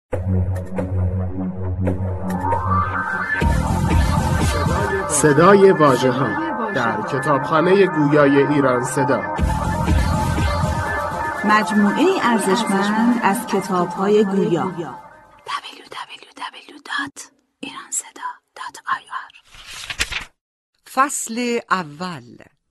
صدای واژه‌ها در کتابخانه گویای ایران صدا، مجموعه ارزشمند از کتاب‌های گویا. www.iranseda.ir. فصل اول.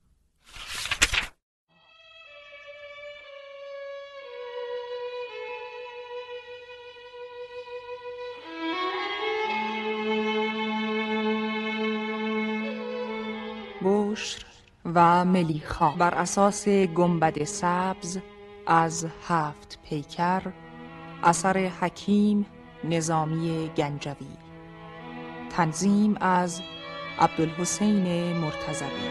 بشر و ملیخا بر اساس گنبد سبز از 7 پیکر، اثر حکیم نظامی گنجوی، تنظیم از عبدالحسین مرتضوی.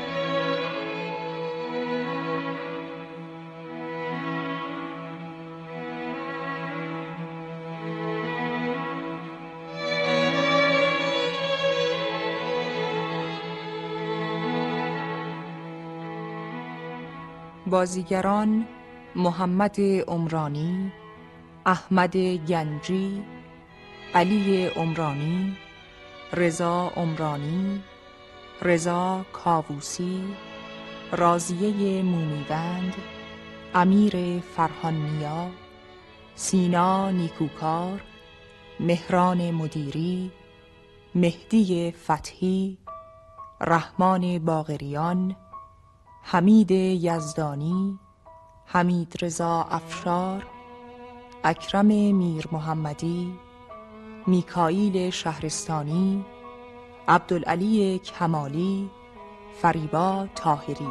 بازیگران: محمد عمرانی، احمد گنجی، علی عمرانی، رضا عمرانی، رضا کاووسی، راضیه مومیوند، امیر فرهان‌نیا، سینا نیکوکار، مهران مدیری، مهدی فتحی، رحمان باقریان، حمید یزدانی، حمید رضا افشار، اکرم میر محمدی، میکائیل شهرستانی، عبدالعلی کمالی، فریبا طاهری.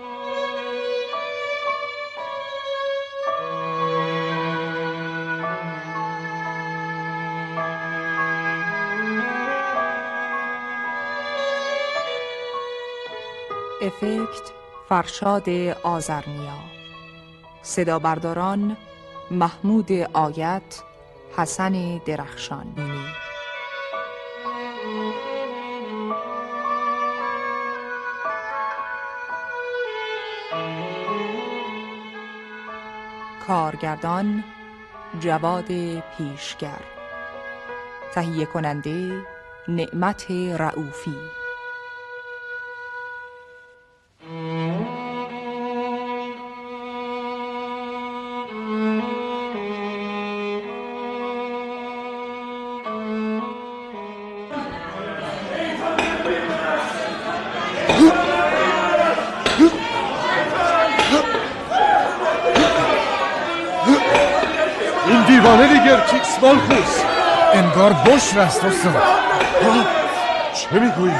افکت: فرشاد آذرنیا. صدا برداران: محمود آیت، حسن درخشانی. کارگردان: جواد پیشگر. تهیه کننده: نعمت رؤوفی. این دیوانه دیگر کیکس مالخوس انگار بشر است استاد. چه میگویی؟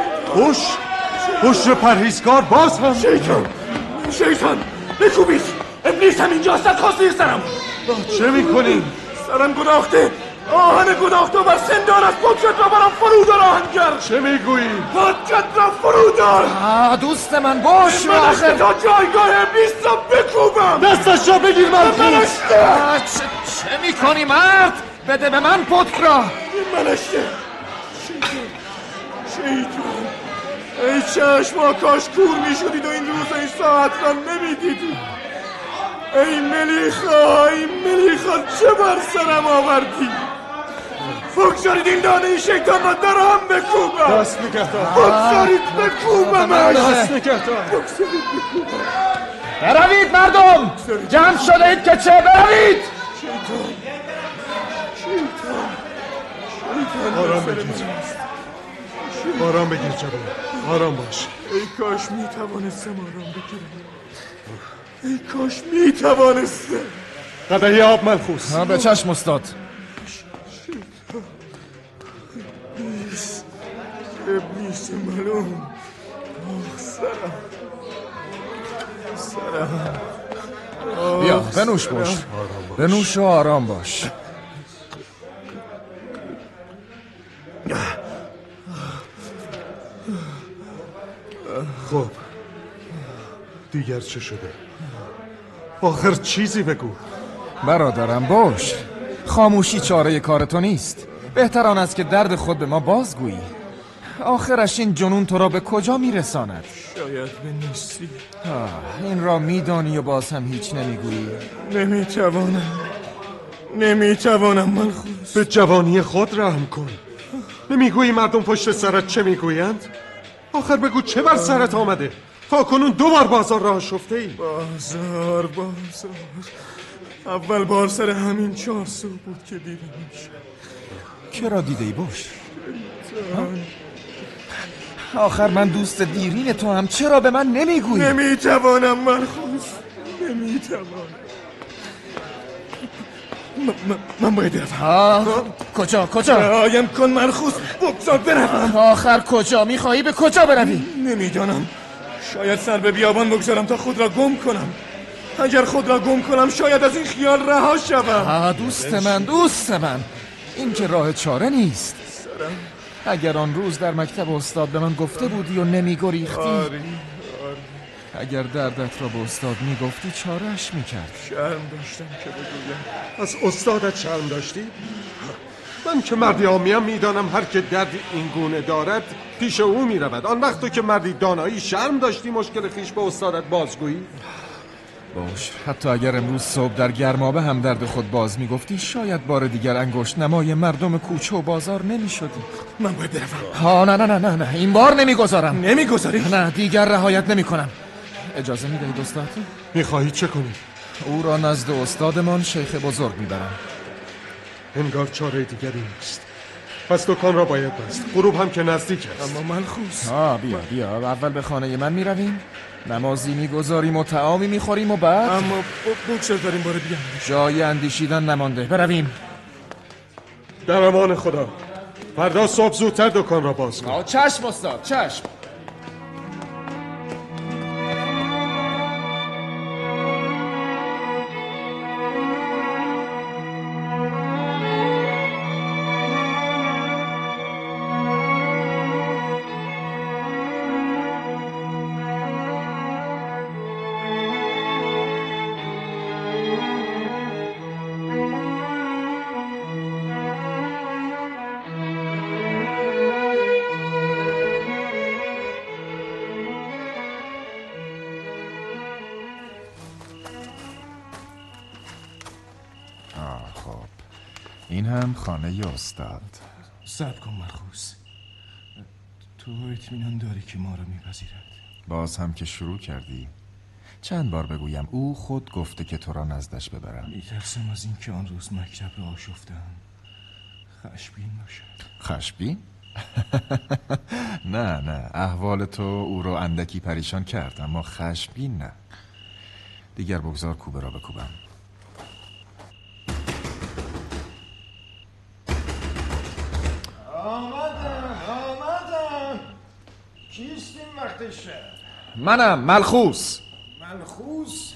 بشر پرهیزگار باز هم؟ شیطان بکوبید. ابلیس هم اینجاست. از خواسته سرم. چه میکنی؟ سرم گداخته. آهن گداخته و بر سندان از پاکت را برام فرو دار آهنگر. چه میگویی؟ پاکت را فرو دار. دوست من بشر من آخر تا جایگاه ابلیس را بکوبم. دستش را بگیر مالخوس. چه میکنی مرد؟ بده به من پتک را. این منشته. شیطان ای چشما کاش کور میشدید و این روز و این ساعت را نمیدیدید. ای ملیخا چه بر سرم آوردی؟ بگذارید این دانه این شیطان را درهم بکوبم. دست نگهدار. بگذارید بکوبم. دست نگهدار. بگذارید بکوبم. بروید مردم، جمع شده اید که چه؟ بروید. شیطان آرام بگیر جوان، آرام باش. ای کاش میتوانستم آرام بگیرم. ای کاش میتوانستم. قدحی آب مالخوس. به چشم استاد. ابلیس ملوم. سرم. بیا بنوش باش. بنوش و آرام باش. خب دیگر چه شده؟ آخر چیزی بگو. برادرم باش. خاموشی چاره کار تو نیست. بهتر آن است که درد خود به ما بازگویی. آخرش این جنون تو را به کجا میرساند؟ شاید به نیستی. این را میدانی و باز هم هیچ نمیگویی. نمیتوانم. نمیتوانم ملخوس. به جوانی خود رحم کن. نمیگویی مردم پشت سرت چه میگویند؟ آخر بگو چه بر سرت آمده؟ تا کنون 2 بار بازار راه شفته ای. بازار اول بار سر همین 4 سو بود که دیدمش. چرا دیده ای باش؟ آخر من دوست دیرین تو هم چرا به من نمیگویی؟ نمیتوانم ملخوس، نمیتوانم. من باید روم. کجا؟ رعایم کن ملخوس، بگذار بروم. آخر کجا میخواهی؟ به کجا بروی؟ نمیدانم. شاید سر به بیابان بگذارم تا خود را گم کنم. اگر خود را گم کنم شاید از این خیال رها شوم. دوست من این که راه چاره نیست. اگر آن روز در مکتب استاد به من گفته بودی و نمیگریختی، اگر دردت را به استاد میگفتی چارهش میکرد. شرم داشتم که بگویم. از استادت شرم داشتی؟ من که مردی عامیم میدانم هر که دردی این گونه دارد پیش او میرود. آن وقت تو که مردی دانایی شرم داشتی مشکل خیش به استادت بازگویی؟ باش، حتی اگر امروز صبح در گرمابه هم درد خود باز میگفتی شاید بار دیگر انگشت نمای مردم کوچه و بازار نمیشدی. من باید بروم. نه این بار نمیگذارم. نمیگذاری؟ نه دیگر رهایت نمیکنم. اجازه میدهید استاد؟ میخواهی چه کنی؟ او را نزد استادمان شیخ بزرگ میبرم. انگار چاره دیگری نیست. پس دکان را باید بست. غروب هم که نزدیک است. اما ملخوس. بیا اول به خانه من میرویم، نمازی میگذاریم و طعامی میخوریم و بعد اما بگذار داریم باره بیام. جای اندیشیدن نمانده. برویم. در امان خدا. فردا صبح زودتر دکان را باز کن. چشم استاد، چشم. این هم خانه استاد. صبر کن ملخوس. تو اطمینان داری که ما رو میپذیرد؟ باز هم که شروع کردی. چند بار بگویم او خود گفته که تو را نزدش ببرم. میترسم از این که آن روز مکتب را آشفتم خشمگین باشد. خشمگین؟ نه احوال تو او را اندکی پریشان کرد، اما خشمگین نه. دیگر بگذار کوبه را بکوبم. آمدم. کیست این وقت شب؟ منم ملخوس. ملخوس؟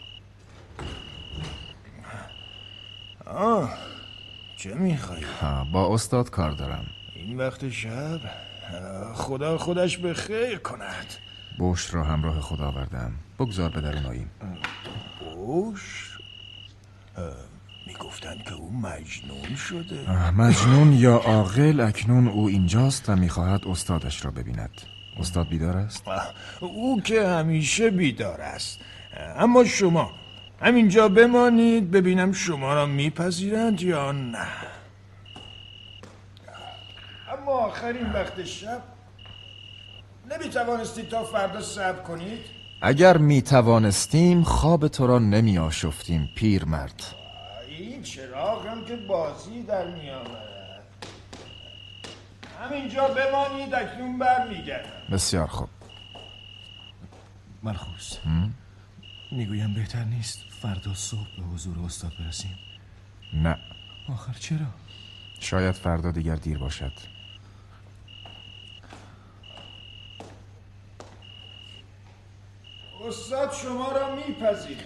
چه میخوایی؟ با استاد کار دارم. این وقت شب؟ خدا خودش به خیر کند. بشر را همراه خود آوردم. بگذار به درون آییم. بشر؟ میگفتند که او مجنون شده. مجنون یا عاقل، اکنون او اینجاست و میخواهد استادش را ببیند. استاد بیدار است؟ او که همیشه بیدار است. اما شما همینجا بمانید ببینم شما را میپذیرند یا نه. اما آخرین وقت شب نمیتوانستید تا فردا صبر کنید؟ اگر میتوانستیم خواب تو را نمی آشفتیم پیرمرد. این چراغ هم که بازی در میآورد. همینجا بمانید اکنون برمیگردم. بسیار خوب. ملخوس، میگویم بهتر نیست فردا صبح به حضور استاد برسیم؟ نه. آخر چرا؟ شاید فردا دیگر دیر باشد. استاد شما را میپذیرد.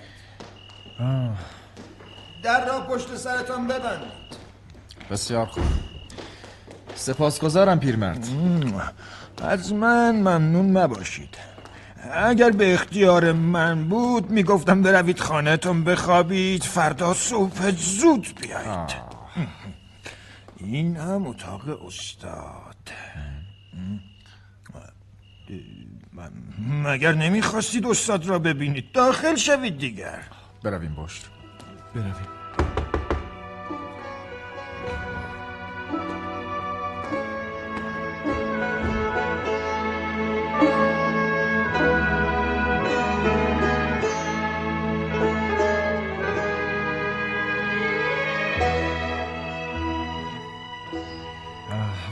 در را پشت سرتان ببندید. بسیار خوب. سپاسگزارم پیرمرد. از من ممنون مباشید. اگر به اختیار من بود میگفتم بروید خانه‌تون بخوابید، فردا صبح زود بیایید. این هم اتاق استاد. مگر نمیخواستید استاد را ببینید؟ داخل شوید دیگر. برویم بشر. برویم.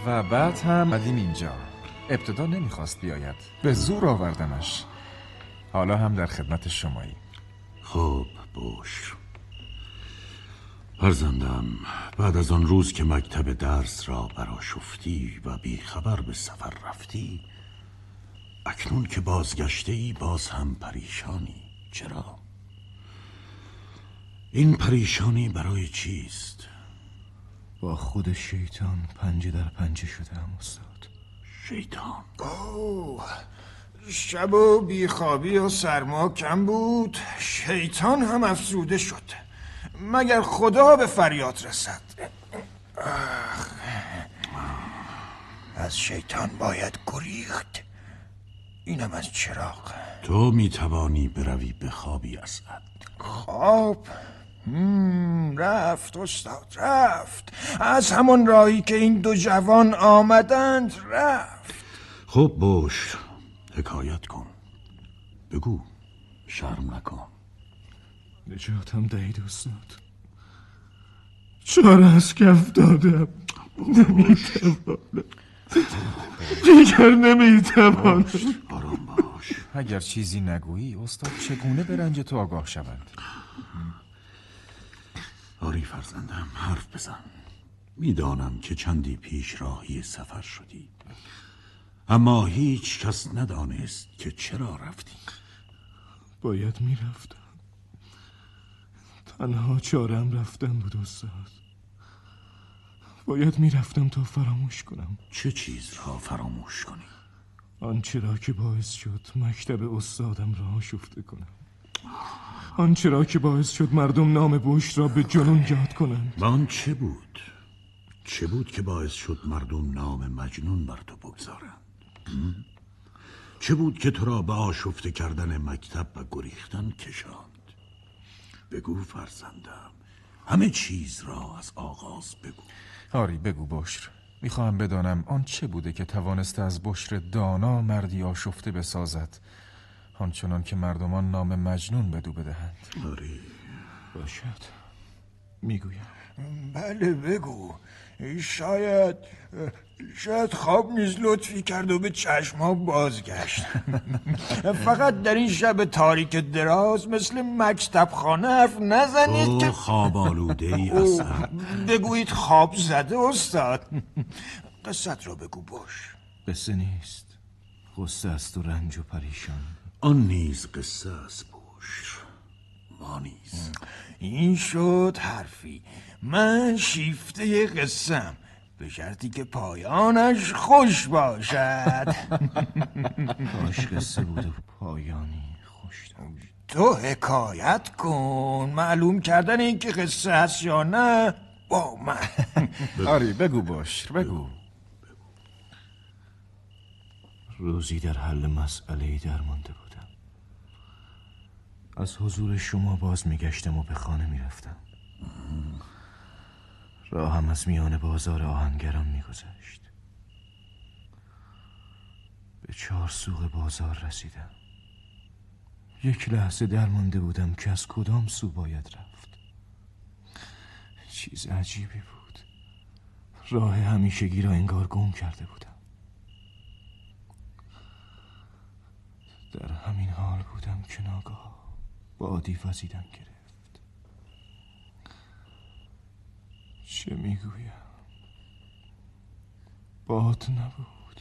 و بعد هم مدیم اینجا. ابتدا نمیخواست بیاید، به زور آوردمش. حالا هم در خدمت شمایی. خب باش فرزندم، بعد از آن روز که مکتب درس را برآشفتی و بی خبر به سفر رفتی، اکنون که بازگشته ای باز هم پریشانی. چرا؟ این پریشانی برای چیست؟ با خود شیطان پنجه در پنجه شدم استاد. شیطان؟ شب و بیخوابی و سرما کم بود، شیطان هم افزوده شد. مگر خدا به فریاد رسد. از شیطان باید گریخت. اینم از چراغ. تو میتوانی بروی بخوابی اسعد. خواب؟ رفت استاد، رفت. از همان راهی که این دو جوان آمدند رفت. خب باش، حکایت کن. بگو، شرم نکن. نجاتم دهید استاد. چاره از کف دادم. نمیتوانم. دیگر نمیتوانم. آرام باش. اگر چیزی نگویی استاد چگونه به رنج تو آگاه شوند؟ آری فرزندم، حرف بزن. میدانم که چندی پیش راهی سفر شدی، اما هیچ کس ندانست که چرا رفتی. باید میرفتم. تنها چارم رفتن بود استاد. باید میرفتم تا فراموش کنم. چه چیز را فراموش کنی؟ آنچه را که باعث شد مکتب استادم را آشفته کنم. آنچه را که باعث شد مردم نام بشت را به جنون یاد کنند. آن چه بود؟ چه بود که باعث شد مردم نام مجنون بر تو بگذارند؟ چه بود که تو را به آشفته کردن مکتب و گریختن کشاند؟ بگو فرزندم، همه چیز را از آغاز بگو. آری بگو بشر. میخواهم بدانم آن چه بوده که توانسته از بشر دانا مردی آشفته بسازد، آنچنان که مردمان نام مجنون بدو بدهند. آری باشد، میگویم. بله بگو. شاید خواب نیز لطفی کرد و به چشم‌ها بازگشت. فقط در این شب تاریک دراز مثل مکتب خانه حرف نزنید که خواب آلوده ای اسعد. بگویید خواب زده استاد. قصت را بگو باش. قصه نیست، غصه است و رنج و پریشان. آن نیز قصه است باش، ما نیز. این شد حرفی. من شیفته قصم، به شرطی که پایانش خوش باشد. کاش قصه بود و پایانی خوش داشت. تو حکایت کن. معلوم کردن این که قصه هست یا نه با من. آری بگو بشر، بگو. روزی در حل مسئله‌ای درمانده بودم. از حضور شما باز میگشتم و به خانه میرفتم. راهم از میان بازار آهنگران میگذشت. به 4 سوق بازار رسیدم. یک لحظه درمانده بودم که از کدام سو باید رفت. چیز عجیبی بود. راه همیشگی را انگار گم کرده بودم. در همین حال بودم که ناگاه بادی وزیدن گرفت. چه میگویم؟ باد نبود،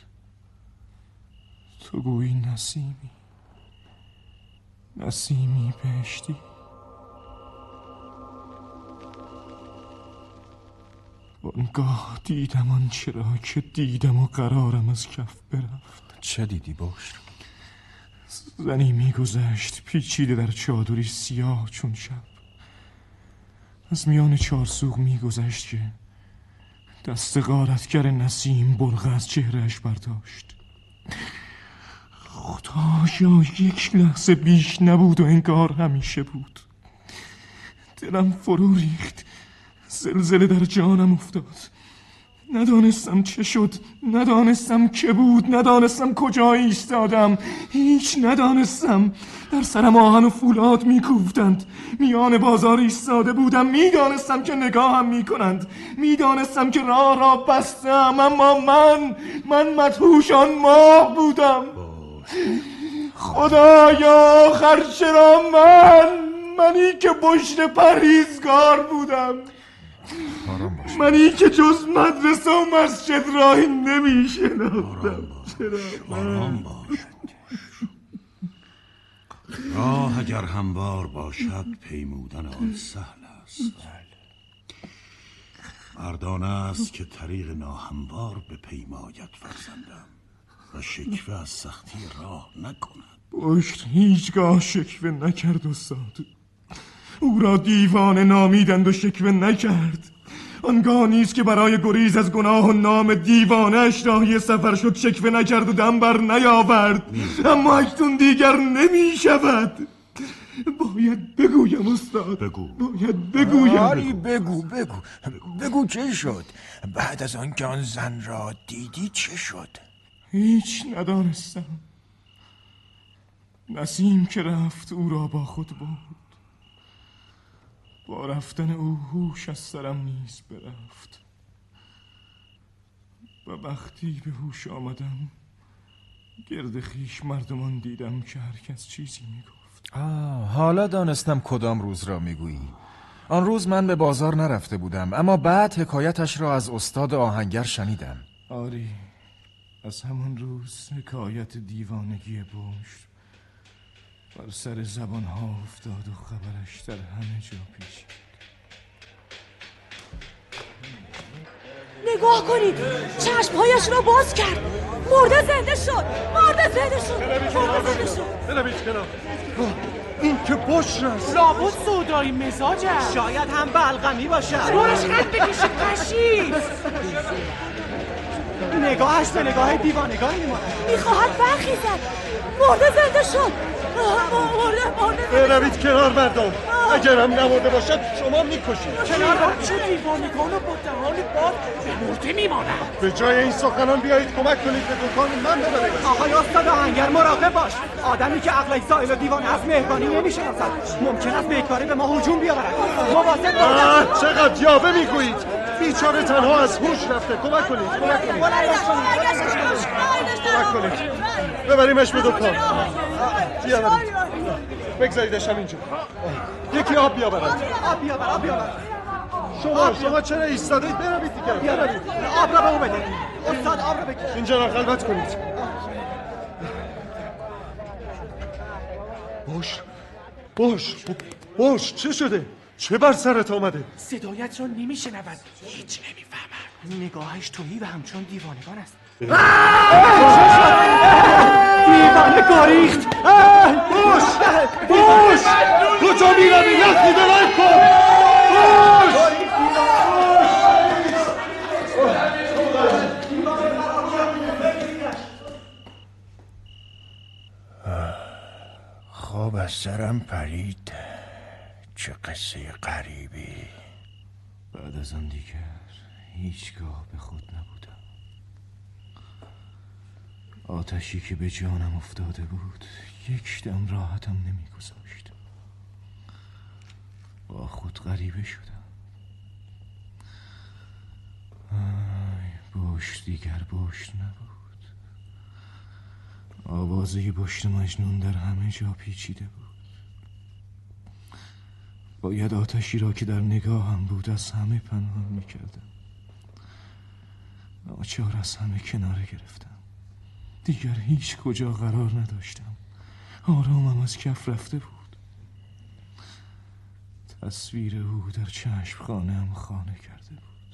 تو گویی نسیمی بهشتی. آنگاه دیدم آنچه را که دیدم و قرارم از کف برفت. چه دیدی بشر؟ زنی میگذشت پیچیده در چادری سیاه چون شب. از میان 4 سوق میگذشت که دست غارتگر نسیم برقه از چهرهش برداشت. خدایا یک لحظه بیش نبود و انگار همیشه بود. دلم فرو ریخت، زلزله در جانم افتاد. ندانستم چه شد، ندانستم که بود، ندانستم کجا ایستادم، هیچ ندانستم. در سرم آهن و فولاد میکوفتند، میان بازار ایستاده بودم، میدانستم که نگاهم میکنند، میدانستم که راه را بستم، اما من مدهوش آن ماه بودم. خدایا آخر چرا منی که پشت پرهیزگار بودم، منی که جز مدرسه و مسجد راهی نمیشناختم. آرام باش. راه اگر هموار باشد پیمودن آن سهل است. مردانه است که طریق ناهموار به پیماید فرزندم و شکوه از سختی راه نکند. پشت هیچگاه شکوه نکرد استاد. او را دیوانه نامیدند و شکوه نکرد. آنگاه نیست که برای گریز از گناه و نام دیوانه‌اش راهی سفر شد شکوه نکرد و دم بر نیاورد. اما اکنون دیگر نمی شود. باید بگویم استاد. باید بگویم. آری بگو چه شد؟ بعد از آن که آن زن را دیدی چه شد؟ هیچ ندانستم. نسیم که رفت او را با خود برد. با رفتن او هوش از سرم نیز برفت و وقتی به هوش آمدم گرد خیش مردمان دیدم که هر کس چیزی میگفت. حالا دانستم کدام روز را میگویی. آن روز من به بازار نرفته بودم، اما بعد حکایتش را از استاد آهنگر شنیدم. آری، از همان روز حکایت دیوانگی بشر بر سر زبانها افتاد و خبرش در همه جا پیچید. نگاه کنید، چشمهایش را باز کرد. مرده زنده شد. بروید کنار. این که بشر است. لابد سودایی مزاج است. شاید هم بلغمی باشد. روش خط بکشه قشی. نگاهش به نگاه دیوانگان میماند. میخواهد برخیزد. مرده زنده شد. مرده. بروید کنار مردم. اگر هم نمرده باشد شما میکشید. کنار چه دیوانگان و با دهان باد به مرده میماند. به جای این سخنان بیایید کمک کنید به دکان من ببرید. آقای استاد آهنگر مراقب باش. آدمی که عقلش زائل و دیوانه از مهربانی نمیشناسد. ممکن است به یکباره به ما هجوم بیاورد. مواظب باشید. چقدر یاوه میگویید. بیچاره تنها از هوش رفته. کمک کنید. ببریمش به دکان. بیاورید. بگذاریدش هم اینجا. یکی آب بیاورد. آب بیاورد. شما چرا ایستادید؟ بروید دیگر. بیاورید. آب را به او بده. استاد آب را بگیر. اینجا را خلوت کنید. بوش چه شده؟ چه بر سرت آمده؟ صدایت را نمیشنود. هیچ نمیفهمد. نگاهش تویی و همچون دیوانگان است. دیوانه گریخت. بوش کجا میروی؟ یخی درنگ کن. خواب از سرم پرید. چه قصه غریبی. بعد از آن دیگر هیچگاه به خود نبودم. آتشی که به جانم افتاده بود یک دم راحتم نمیگذاشت. با خود غریبه شدم. بشت دیگر بشت نبود. آوازه بشت مجنون در همه جا پیچیده بود. باید آتشی را که در نگاهم بود از همه پنهان میکردم. ناچار از همه کناره گرفتم. دیگر هیچ کجا قرار نداشتم. آرامم از کف رفته بود. تصویر او در چشم خانه‌ام خانه کرده بود.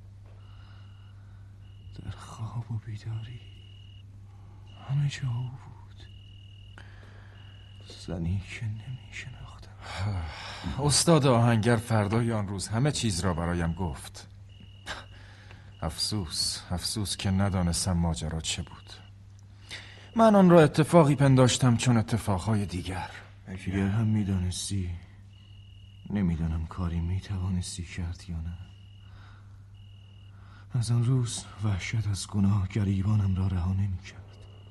در خواب و بیداری همه جا او بود. زنی که نمی شناختم. استاد آهنگر فردای آن روز همه چیز را برایم گفت. افسوس که ندانستم ماجرا چه بود. من آن را اتفاقی پنداشتم چون اتفاقهای دیگر. اگر هم میدانستی نمیدانم کاری میتوانستی کرد یا نه. از آن روز وحشت از گناه گریبانم را رها نمی‌کرد.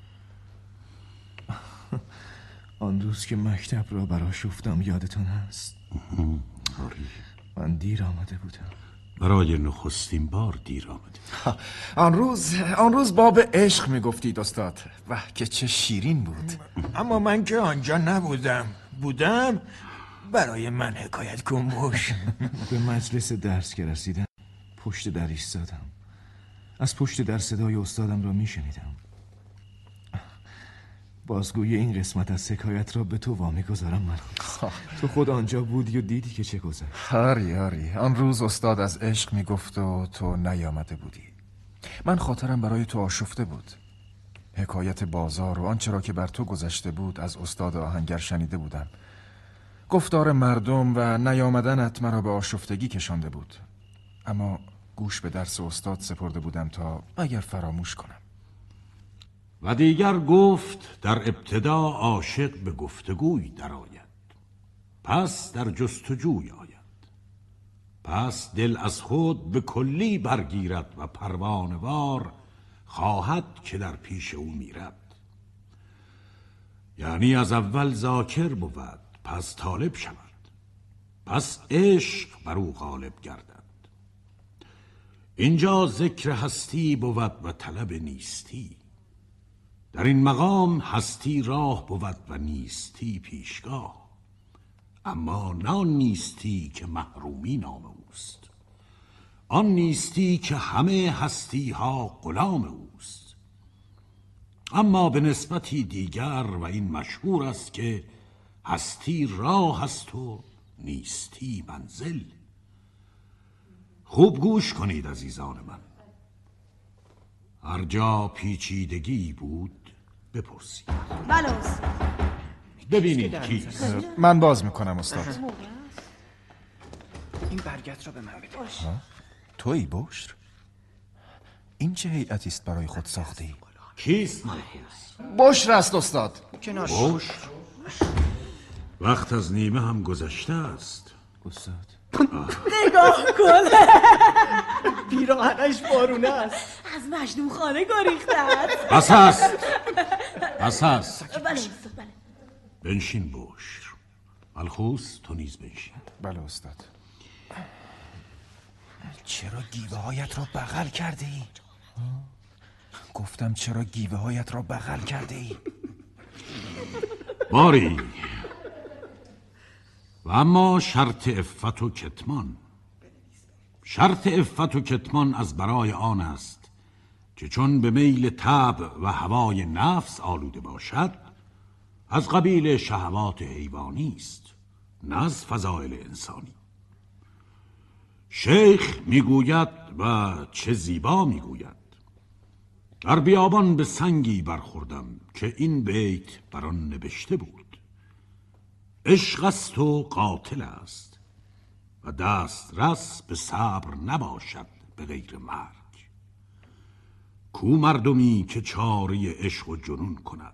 آن روز که مکتب را برآشفتم یادتان هست؟ آری، من دیر آمده بودم. برای نخستین بار دیر آمده. آن روز باب عشق میگفتید استاد. واه که چه شیرین بود. اما من که آنجا بودم برای من حکایت کن باش. به مجلس درس که رسیدم پشت در ایستادم. از پشت در صدای استادم را میشنیدم. بازگوی این قسمت از حکایت را به تو وامیگذارم. من تو خود آنجا بودی و دیدی که چه گذشت. آری آن روز استاد از عشق میگفت و تو نیامده بودی. من خاطرم برای تو آشفته بود. حکایت بازار و آنچه را که بر تو گذشته بود از استاد آهنگر شنیده بودم. گفتار مردم و نیامدنت مرا به آشفتگی کشانده بود. اما گوش به درس استاد سپرده بودم تا اگر فراموش کنم. و دیگر گفت در ابتدا عاشق به گفتگوی درآید، پس در جستجوی آید، پس دل از خود به کلی برگیرد و پروانه‌وار خواهد که در پیش او میرد. یعنی از اول ذاکر بود، پس طالب شود، پس عشق بر او غالب گردد. اینجا ذکر هستی بود و طلب نیستی. در این مقام هستی راه بود و نیستی پیشگاه. اما نه آن نیستی که محرومی نام اوست، آن نیستی که همه هستی ها غلام اوست. اما به نسبتی دیگر و این مشهور است که هستی راه است و نیستی منزل. خوب گوش کنید عزیزان من. هر جا پیچیدگی بود بپرسید. بلاست ببینید کیست. من باز میکنم استاد. این برگت را به من بده. تویی بشر؟ این چه هیئتی است برای خود ساخته ای؟ کیست ملحوظ؟ بشر است استاد. بشر؟ وقت از نیمه هم گذشته است استاد. نگاه کن. پیراهنش بارونه است. از مجنون خانه گریخته است. پس هست. بله استاد بله. بنشین بشر. ملحوظ تو نیز بنشین. بله استاد. چرا گیوه هایت را بغل کرده ای؟ گفتم چرا گیوه هایت را بغل کرده ای؟ باری. و اما شرط عفت و کتمان. شرط عفت و کتمان از برای آن است که چون به میل طبع و هوای نفس آلوده باشد، از قبیل شهوات حیوانی است، نه از فضائل انسانی. شیخ میگوید و چه زیبا میگوید: در بیابان به سنگی برخوردم که این بیت بر آن نوشته بود: عشق است و قاتل است و دسترس به صبر نباشد به غیر مرگ. کو مردمی که چاره عشق و جنون کند،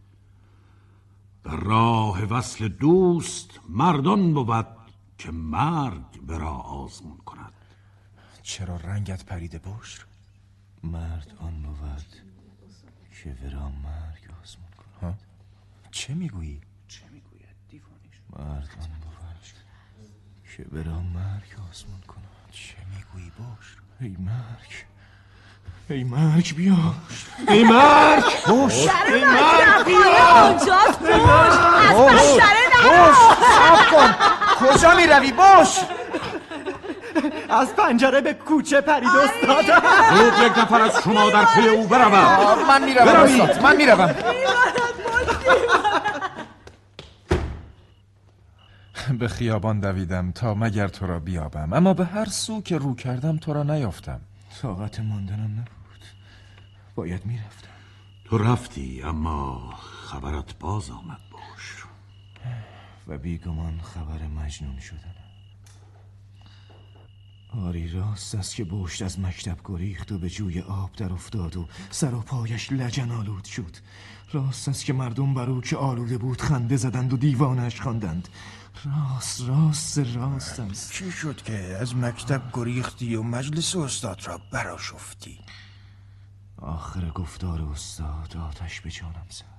در راه وصل دوست مردان بود که مرگ برا آزمون کند. چرا رنگت پریده بشر؟ مرد آن بود که ورا مرگ آزمون کند. چه میگویی؟ مرد آن بود که برا مرگ آزمون کند. چه میگویی بشر؟ ای مرگ بیا. ای مرگ بشر. ای مرگ بیا. اونجاست بشر. از پنجره نرو. صبر کن. کجا میروی بشر؟ از پنجره به کوچه پرید استاد. زود یک نفر از شما در پی او برود. من میروم استاد. من میروم. به خیابان دویدم تا مگر تو را بیابم، اما به هر سو که رو کردم تو را نیافتم. طاقت ماندنم نبود. باید میرفتم. تو رفتی اما خبرت باز آمد بشر. و بیگمان خبر مجنون شدن. آری راست است که بشت از مکتب گریخت و به جوی آب در افتاد و سر و پایش لجن آلود شد. راست است که مردم بر او که آلوده بود خنده زدند و دیوانش خواندند. راست است. چی شد که از مکتب گریختی و مجلس استاد را برآشفتی؟ آخر گفتار استاد آتش به جانم زد.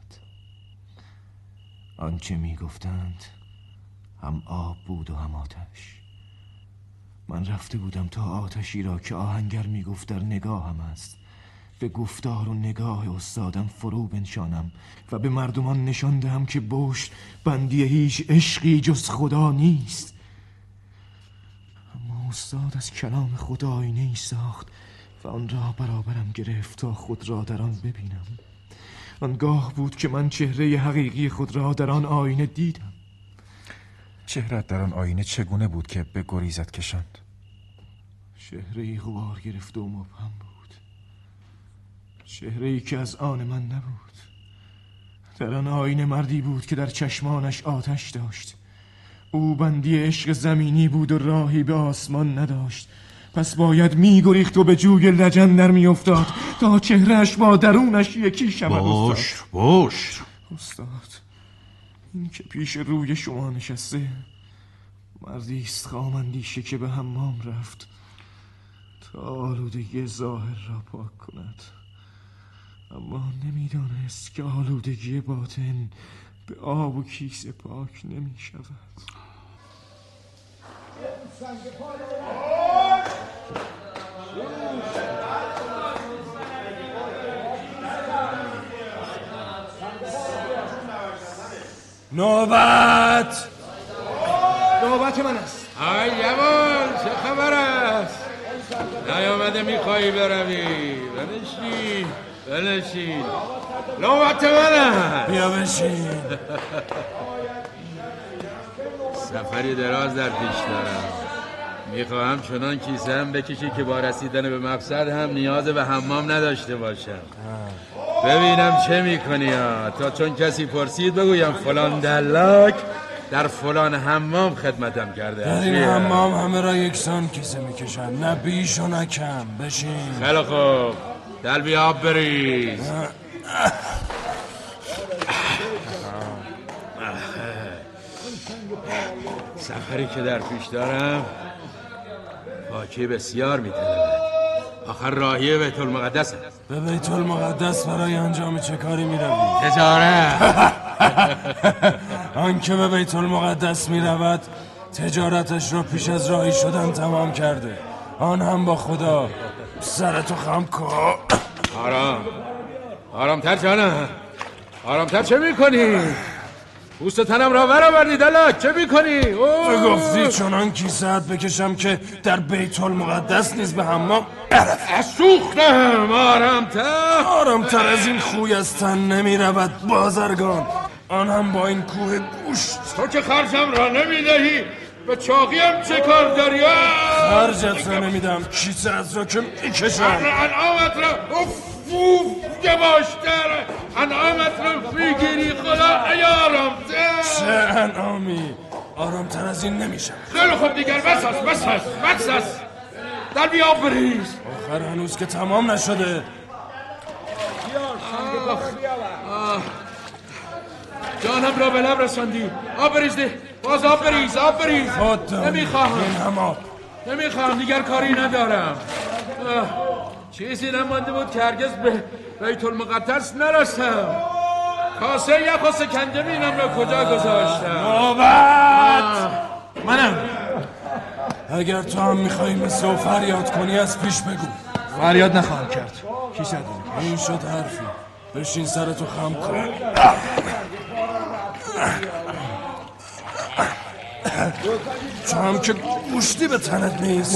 آنچه می گفتند هم آب بود و هم آتش. من رفته بودم تا آتشی را که آهنگر می گفت در نگاهم است به گفتار و نگاه استادم فرو بنشانم و به مردمان نشان دهم که بشت بندی هیچ عشقی جز خدا نیست. اما استاد از کلام خدا آینه‌ای ساخت و آن را برابرم گرفت تا خود را در آن ببینم. آنگاه بود که من چهره حقیقی خود را در آن آینه دیدم. چهرت در آن آینه چگونه بود که به گریزت کشاند؟ چهره‌ای غبار گرفته و مبهم بود، چهره‌ای که از آن من نبود. در آن آینه مردی بود که در چشمانش آتش داشت. او بندی عشق زمینی بود و راهی به آسمان نداشت، پس باید می گریخت و به جوی لجن در می افتاد تا چهرهش با درونش یکی شود. باش استاد، این که پیش روی شما نشسته مردی است خام‌اندیشه که به حمام رفت تا آلودگی ظاهر را پاک کند، اما نمیدانست که آلودگی باطن به آب و کیسه پاک نمی شود. نوبت من است. آی یمان، چه خبر است؟ نیامده میخوایی بروی؟ بنشین نوبت من است. بیا بشین. سفری دراز در پیش دارم. میخواهم چنان کیسه هم بکشی که با رسیدن به مقصد هم نیاز به حمام نداشته باشم. ببینم چه میکنی تا چون کسی پرسید بگویم فلان دلاک در فلان حمام خدمتم کرده. در این حمام همه را یکسان کیسه میکشن، نه بیش و نه کم. بشین. خیلی خوب، دلبی آب بریز. سفری که در پیش دارم پاکی بسیار میطلبد. آخر راهی بیت المقدس است. به بیت المقدس برای انجام چه کاری میروی؟ تجارت. آن که به بیت المقدس میرود تجارتش را پیش از راهی شدن تمام کرده، آن هم با خدا. سرتو خم کن. آرامتر جانم، آرامتر. چه میکنی؟ پوست تنم را برآوردی دلاک. چه میکنی؟ تو گفتی چنان کیسه‌ات بکشم که در بیت المقدس نیز به حمام سوختم. آرامتر از این خوی از تن نمیرود بازرگان، آن هم با این کوه گوشت. تو که خرجم را نمیدهی به چاقیم چه کار داری؟ خرجت را نمیدم، کیسه از را که میکشم. انعامت را یواشتر انعامت را میگیری. خدا ای آرامتر. چه انعامی؟ آرامتر از این نمیشم. خیلی خوب دیگر بساز. در بیا بریز. آخر هنوز که تمام نشده. جانم را به لب رساندی. آب بریز ده. باز آب بریز. نمیخواهم دیگر کاری ندارم. چیزی نمانده بود که هرگز به بیت المقدس نرسم. کاسه یخ و سکنجه بینم را کجا گذاشتم؟ نوبت منم. اگر تو هم میخوایی مثل و فریاد کنی از پیش بگو. فریاد نخواهم کرد. کی صد این شد حرفی. بشین سرتو خم کن. تو هم که گوشتی به تنت نیست.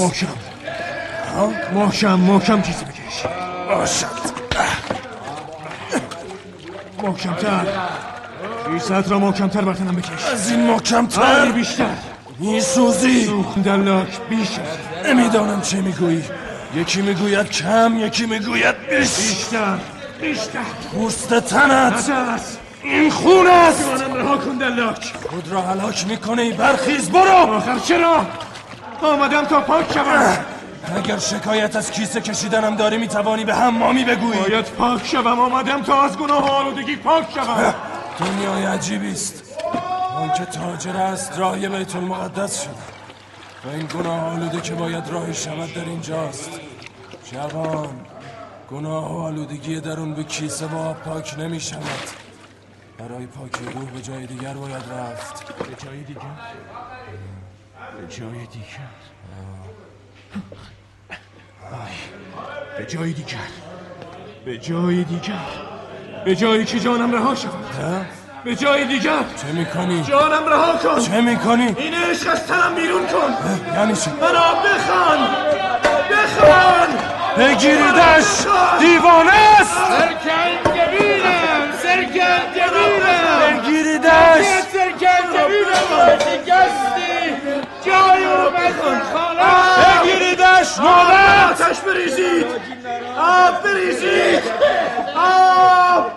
محکم چیزی بکش. باشد. محکمتر. کیسه‌ات را محکمتر بر تنم بکش. از این محکمتر. بیشتر. میسوزی. سوخت دلاک بیشتر. نمیدانم چه میگویی. یکی میگوید کم، یکی میگوید بیشتر. پوست تنت نترس. این خون است. جانم رها کن دلاک. خود را هلاک میکنی. برخیز برو. آخر چرا؟ آمدم تا پاک شوم. اگر شکایت از کیسه کشیدنم داری میتوانی به حمامی بگویی. باید پاک شوم. آمدم تا از گناه آلودگی پاک شوم. دنیای عجیبی است. آن که تاجر است راهی بیت المقدس شد و این گناه آلوده که باید راهی شود در اینجاست. جوان، گناه و آلودگی درون به کیسه با آب پاک نمی شود. برای پاکی روح به جای دیگر باید رفت. به جای دیگر؟ به جای دیگر؟ به جای دیگر؟ به جای دیگر؟ به جایی که جانم رها شود. به جای دیگر. چه میکنی؟ جانم رها کن. چه میکنی؟ این عشق از تنم بیرون کن. یعنی چی؟ منو بخوان. بگیریدش. دیوانه است. سرکنجبینم بگیریدش. سرکنجبینم شکستی جای او مزون خانه. بگیریدش. مادر آتش بریزید. آب بریزید. آب.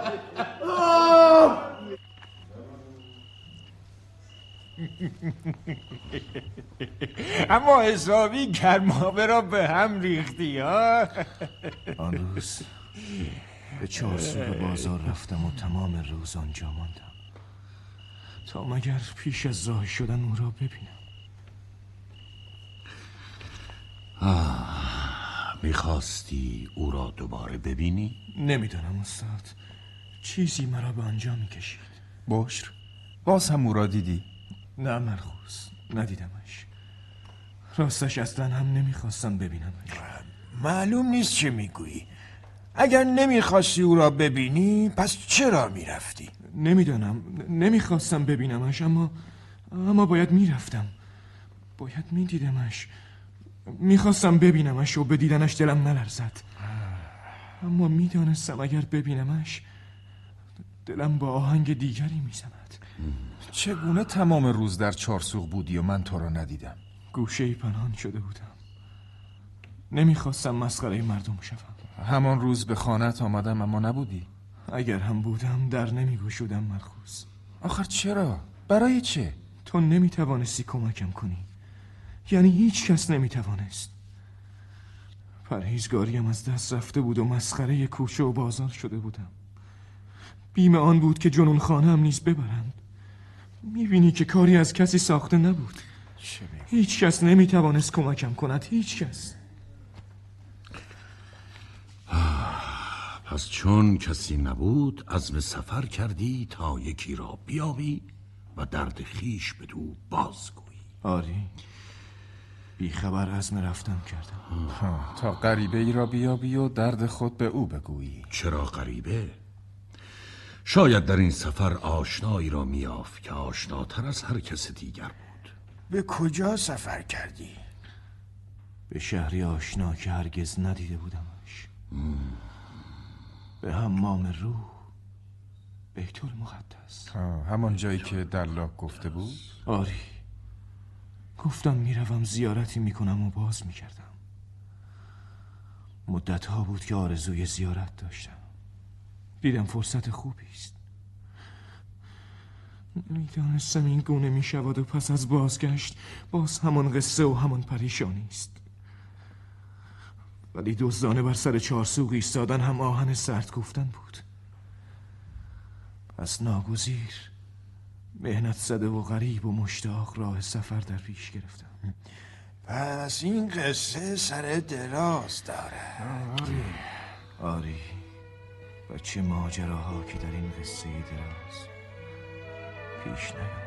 اما حسابی گرمابه را به هم ریختی ها. آن روز به چارسو بازار رفتم و تمام روز آنجا ماندم تا مگر پیش از راه شدن او را ببینم. میخواستی او را دوباره ببینی؟ نمیدانم استاد، چیزی مرا به آنجا میکشید. بشر باز هم او را دیدی؟ نه مرخوز، ندیدمش. راستش اصلا هم نمیخواستم ببینمش. معلوم نیست چه میگویی. اگر نمیخواستی او را ببینی پس چرا میرفتی؟ نمیدانم، نمیخواستم ببینمش اما باید میرفتم. باید میدیدمش. میخواستم ببینمش و به دیدنش دلم نلرزد. اما میدانستم اگر ببینمش دلم با آهنگ دیگری میزند. چگونه تمام روز در چارسوق بودی و من تو را ندیدم؟ گوشه‌ای پنهان شده بودم. نمیخواستم مسخره مردم شوم. همان روز به خانه‌ات آمدم اما نبودی. اگر هم بودم در نمیگشودم مرخوز. آخر چرا؟ برای چه؟ تو نمیتوانستی کمکم کنی. یعنی هیچ کس نمیتوانست. پرهیزگاریم از دست رفته بود و مسخره کوچه و بازار شده بودم. بیم آن بود که جنون خانه هم نیز ببرند. میبینی که کاری از کسی ساخته نبود. هیچ کس نمیتوانست کمکم کند. هیچ کس. پس چون کسی نبود عزم سفر کردی تا یکی را بیابی و درد خیش به تو بازگویی. آری، بیخبر عزم رفتن کردم. تا غریبه ای را بیابی و درد خود به او بگویی. چرا غریبه؟ شاید در این سفر آشنایی را میافت که آشناتر از هر کس دیگر بود. به کجا سفر کردی؟ به شهری آشنا که هرگز ندیده بودمش. به حمام روح، بیت المقدس. همان جایی که دلاک گفته بود؟ آری، گفتم میروم زیارتی میکنم و باز میکردم. مدتها بود که آرزوی زیارت داشتم. دیدم فرصت خوبی است. نمیدانستم این گونه میشود و پس از بازگشت باز همان قصه و همان پریشانی است. ولی دزدانه بر سر چارسوق ایستادن هم آهن سرد گفتن بود. پس ناگزیر مهنت زده و غریب و مشتاق راه سفر در پیش گرفتم. پس این قصه سر دراز داره. آری و چه ماجراها که در این قصه دراز پیش نیامد.